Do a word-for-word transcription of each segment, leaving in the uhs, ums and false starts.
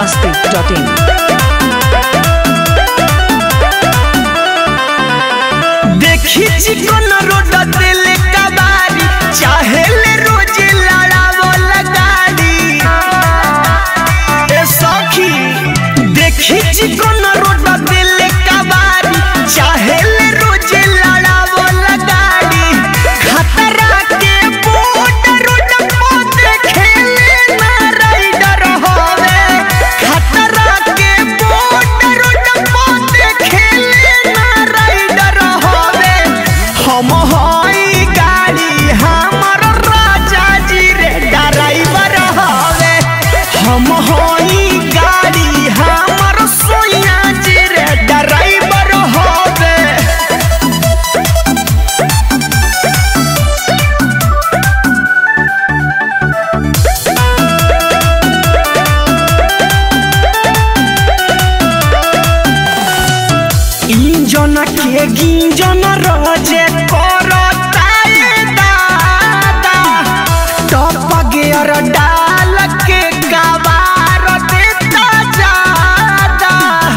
मस्ती dot इन। देखी चिकन road दिल कबारी चाहे ले रोज लड़ावल गाड़ी ए सखी। देखी चिकन रोड दिल कबारी चाहे ले रोज लड़ावल गाड़ी। खतरा के बोट रोड पर देखेले ना राइडर होवे। खतरा के बोट रोड पर देखेले ना राइडर होवे। हम हई गाड़ी हमर राजा जी रे ड्राइवर हवे। हम हई गाड़ी हमर सोया जी रे ड्राइवर हवे। इंजन के गिंजन रोजे करता ए दादा। टॉप गियर डाल के कबार देता जादा।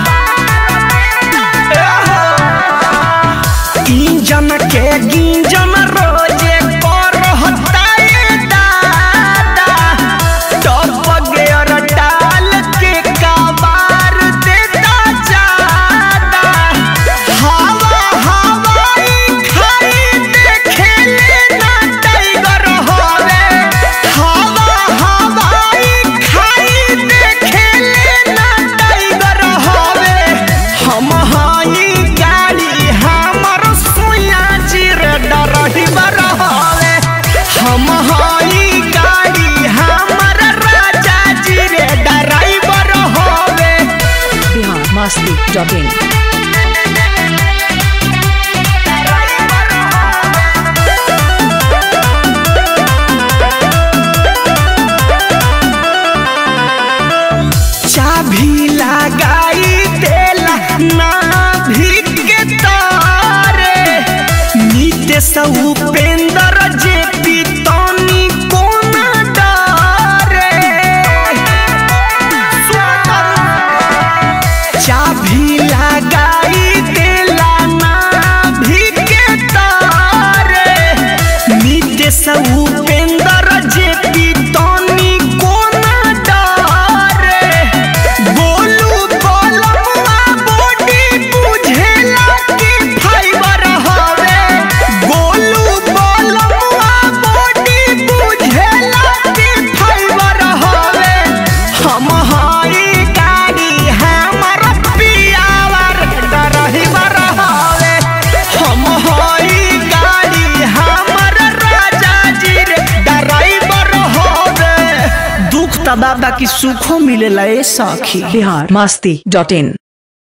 इंजन के गिंजन रोजे करता ए दादा। टॉप गियर डाल के कबार देता जादा। हवा हवाई खाई देखेले ना टाइगर होवे। हवा हवाई खाई देखेले ना टाइगर होवे। हम हई गाड़ी हमर सोया जी रे ड्राइवर होवे। हम हई गाड़ी हमर राजा जी रे ड्राइवर होवे। Bihar Masti dot in. चाभी लगाई देला नाभि के तारे। नीतीश उपेंद्र जे पितौनी कोना डारे। चाभी लगाई देला नाभि के तारे। नीतीश उपेंद्र जे पितौनी कोना डारे। गोलू गोलमुआ बॉडी बुझेला कि फाइबर हवे। गोलू गोलमुआ बॉडी बुझेला कि फाइबर हवे। हम हई गाड़ी हमर पियावर ड्राइवर हवे। हम हई गाड़ी हमर राजा जी रे ड्राइवर हवे। दुख त बाबा की सुखो मिलेला ए सखी। बिहार मस्ती डॉट इन।